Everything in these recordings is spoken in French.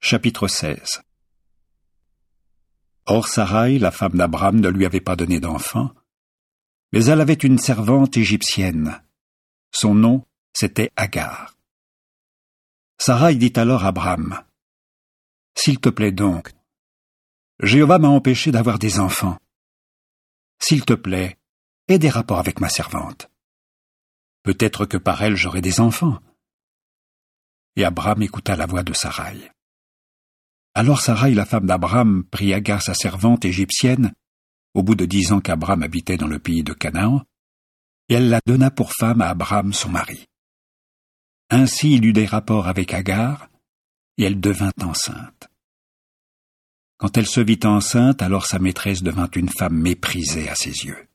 Chapitre 16. Or Saraï, la femme d'Abram, ne lui avait pas donné d'enfant, mais elle avait une servante égyptienne. Son nom, c'était Agar. Saraï dit alors à Abram, « S'il te plaît donc, Jéhovah m'a empêché d'avoir des enfants. S'il te plaît, aie des rapports avec ma servante. Peut-être que par elle j'aurai des enfants. » Et Abram écouta la voix de Saraï. Alors Saraï, la femme d'Abram, prit Agar, sa servante égyptienne, au bout de 10 ans qu'Abram habitait dans le pays de Canaan, et elle la donna pour femme à Abram, son mari. Ainsi il eut des rapports avec Agar, et elle devint enceinte. Quand elle se vit enceinte, alors sa maîtresse devint une femme méprisée à ses yeux.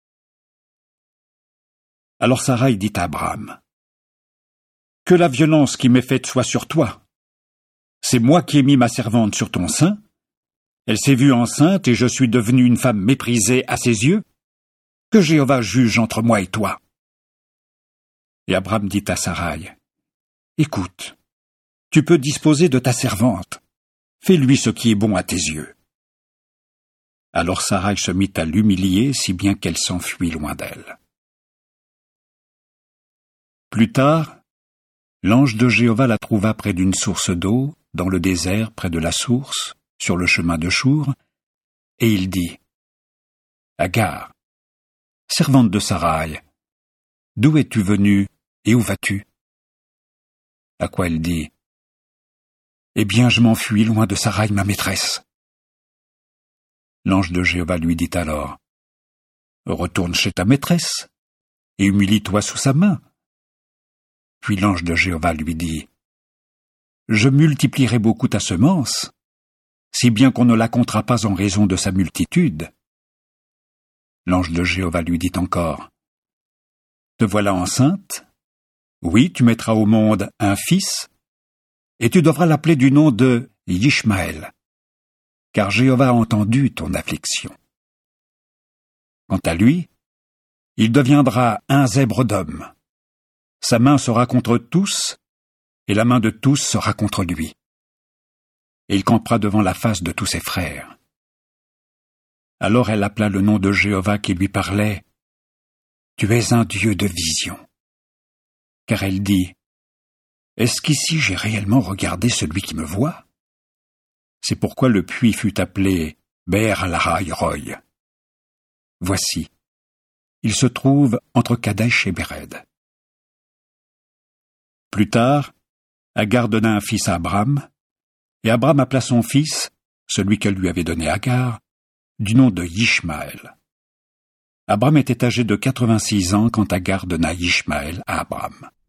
Alors Saraï dit à Abram, « Que la violence qui m'est faite soit sur toi. C'est moi qui ai mis ma servante sur ton sein. Elle s'est vue enceinte et je suis devenue une femme méprisée à ses yeux. Que Jéhovah juge entre moi et toi. » Et Abram dit à Saraï, « Écoute, tu peux disposer de ta servante. Fais-lui ce qui est bon à tes yeux. » Alors Saraï se mit à l'humilier, si bien qu'elle s'enfuit loin d'elle. Plus tard, l'ange de Jéhovah la trouva près d'une source d'eau, dans le désert près de la source, sur le chemin de Chour, et il dit, « Agar, servante de Saraï, d'où es-tu venue et où vas-tu » À quoi elle dit, « Eh bien, je m'enfuis loin de Saraï, ma maîtresse. » L'ange de Jéhovah lui dit alors, « Retourne chez ta maîtresse et humilie-toi sous sa main. » Puis l'ange de Jéhovah lui dit, « Je multiplierai beaucoup ta semence, si bien qu'on ne la comptera pas en raison de sa multitude. » L'ange de Jéhovah lui dit encore, « Te voilà enceinte? Oui, tu mettras au monde un fils, et tu devras l'appeler du nom de Yishmaël, car Jéhovah a entendu ton affliction. Quant à lui, il deviendra un zèbre d'homme. Sa main sera contre tous, et la main de tous sera contre lui. Et il campera devant la face de tous ses frères. » Alors elle appela le nom de Jéhovah qui lui parlait, « Tu es un Dieu de vision. » Car elle dit, « Est-ce qu'ici j'ai réellement regardé celui qui me voit ?» C'est pourquoi le puits fut appelé Be'er Lahai-Roi. Voici, il se trouve entre Kadesh et Béred. Plus tard, Agar donna un fils à Abram, et Abram appela son fils, celui qu'elle lui avait donné Agar, du nom de Yishmaël. Abram était âgé de 86 ans quand Agar donna Yishmaël à Abram.